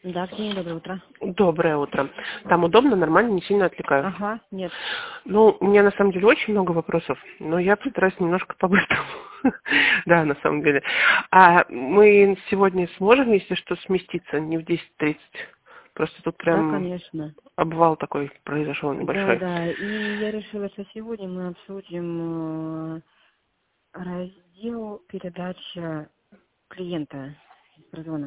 Да, Ксения, доброе утро. Доброе утро. Там удобно, нормально, не сильно отвлекаю? Ага, нет. Ну, у меня на самом деле очень много вопросов, но я постараюсь немножко по-быстрому. Да, на самом деле. А мы сегодня сможем, если что, сместиться не в 10:30? Просто тут Да, прям конечно. обвал такой произошел Да, небольшой. да. И я решила, что сегодня мы обсудим раздел передача клиента из Прозона.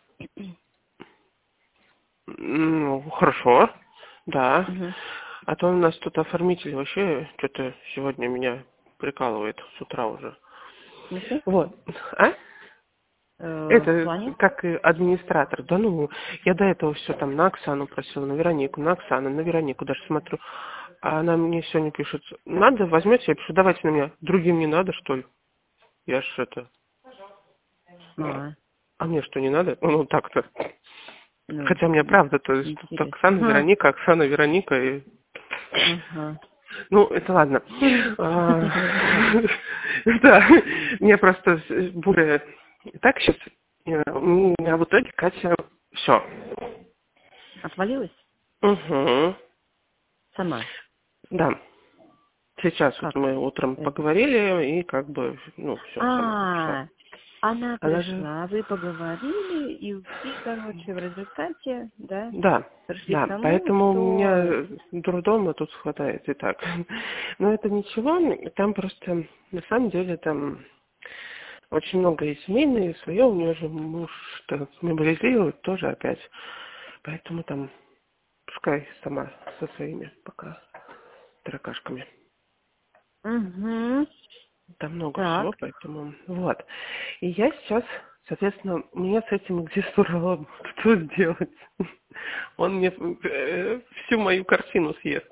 Ну, хорошо, да. Угу. А то у нас тут оформитель вообще что-то сегодня меня прикалывает с утра уже. В смысле? Вот. А? В Это плане? как и администратор. Да ну, я до этого все там на Оксану просила, на Веронику, на Оксану, на Веронику даже смотрю. А она мне сегодня пишет, надо, возьмете, я пишу, давайте на меня. Другим не надо, что ли? Я ж это... А, А мне что, не надо? Ну, так-то. ну, Хотя мне правда, то есть тут Оксана, интересно. Вероника, Оксана, Вероника и... Ага. Ну, это ладно. Ладно. Да, мне просто более... Так сейчас, у меня в итоге Катя... Все. Отвалилась? Угу. Сама. Да. Сейчас вот Как мы утром это? поговорили, и как бы, ну, все, сама. Все. Она Она же... пришла, вы поговорили, и короче, в результате, да, Да, пришли к да, тому, поэтому у что... меня дурдома тут хватает и так. Но это ничего, там просто, на самом деле, там очень много и семейное, и свое, у нее же муж что мемориализирует тоже опять. Поэтому там, пускай сама со своими пока таракашками. Угу. Там много всего, Так. поэтому вот. И я сейчас, соответственно, мне с этим экзистуралом что сделать? Он мне всю мою картину съест.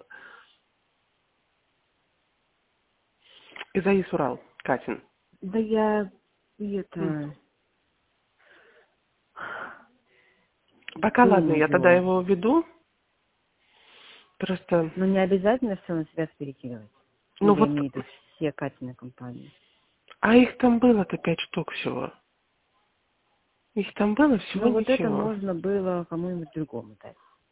Изаис Урал, Катин. Да я М. это Пока ладно, я тогда думаю, его веду. Просто, но не обязательно все на себя перекидывать. Ну, ну я вот, имею в виду все Катины компании. а их там было-то 5 штук всего. Их там было всего Ну, вот это ничего. можно было кому-нибудь другому дать.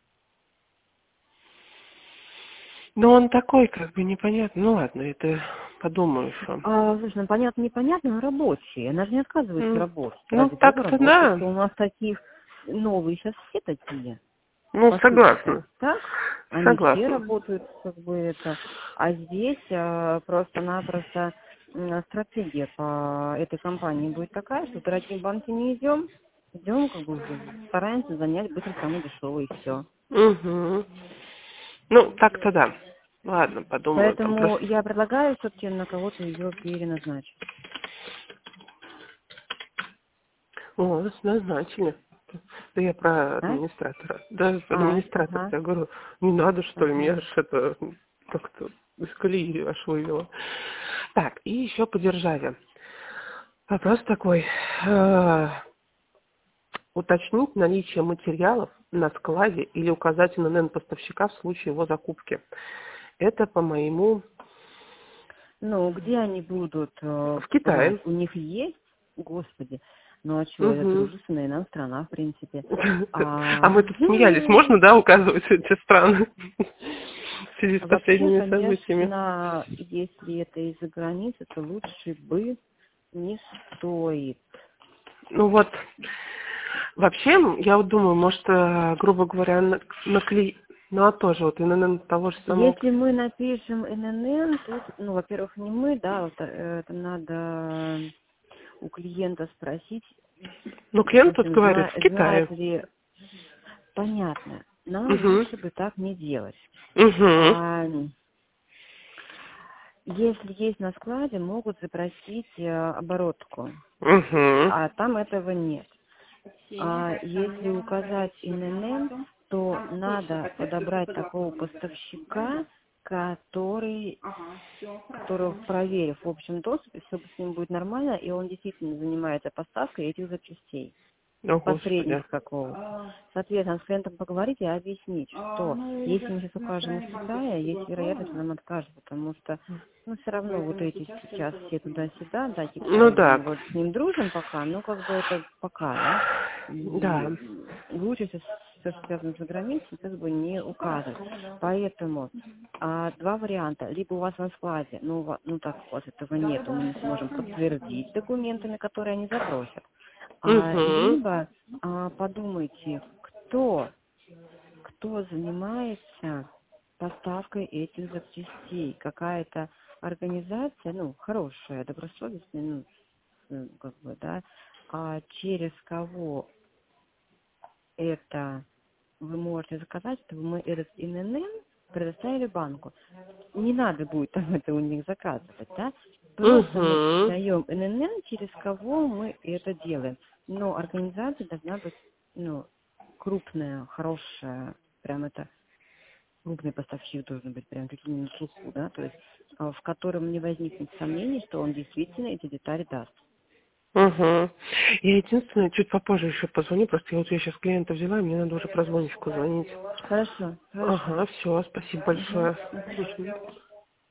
Но он такой, как бы непонятно. Ну ладно, это подумаю еще. Слушай, ну понятно, непонятно, но рабочие. Она же не отказывается работать. Ну, Ради бога, так-то да. работайте. У нас таких новые сейчас все такие. Ну, По сути-то. согласна. Так? Они все Согласна. работают, как бы это. А здесь просто-напросто стратегия по этой компании будет такая, что в дорогие банки не идем, как бы стараемся занять быстро самый дешевый и все. Угу. Ну, так-то да. Ладно, подумаю там Поэтому просто. я предлагаю все-таки на кого-то ее переназначить. О, нас назначили. Да я про А? администратора. Да, администратор. Ага, Я говорю, не надо, что ли, ага. меня ж это как-то из колеи аж вывело. Так, и еще по державе. Вопрос такой. Уточнить наличие материалов на складе или указать НН поставщика в случае его закупки. Это по моему Ну, где они будут в брать? Китае. У них есть, господи, ну а что, это Угу. дружественная нам страна, в принципе. А мы тут смеялись. Можно, да, указывать эти страны в связи с Вообще, последними событиями? конечно, если это из-за границы, то лучше бы не стоит. Ну вот, вообще, я вот думаю, может, грубо говоря, ну а тоже вот именно того же самого... Если мы напишем ННН, тут, ну, во-первых, не мы, да, вот, это надо у клиента спросить, Ну, клиент тут допустим, говорит, в знает Китае. ли, понятно, нам Угу. лучше бы так не делать. Угу. А если есть на складе, могут запросить оборотку, Угу. а там этого нет. А если указать ИНН, то надо подобрать такого поставщика, которого проверив в общем доступе, все с ним будет нормально, и он действительно занимается поставкой этих запчастей. О, Господи. Посредника какого-то. Соответственно, с клиентом поговорить и объяснить, что если мы сейчас укажем из Китая, есть вероятность, что нам откажут, потому что, ну, все равно вот эти сейчас все туда-сюда, да, Ну Китай, да. мы вроде с ним дружим пока, но как бы это пока, да. Да. И лучше все, что связано с заграницей, как бы не указывать. Поэтому два варианта. Либо у вас на складе, ну так у вас этого нет, мы не сможем подтвердить документами, которые они запросят. Угу. Либо подумайте, кто занимается поставкой этих запчастей. Какая-то организация, ну, хорошая, добросовестная, ну, как бы, да, через кого это вы можете заказать, чтобы мы этот ИНН предоставили банку. Не надо будет там это у них заказывать, да? Просто мы Угу. даем ИНН, через кого мы это делаем. Но организация должна быть, ну, крупная, хорошая, прям это крупный поставщик должен быть прям чуть ли не на слуху, да, то есть в котором не возникнет сомнений, что он действительно эти детали даст. Угу. Я единственное, чуть попозже еще позвоню, просто я вот я сейчас клиента взяла, и мне надо уже про звоночку звонить. Хорошо, хорошо. Ага, все, спасибо большое. Мгм. Мгм.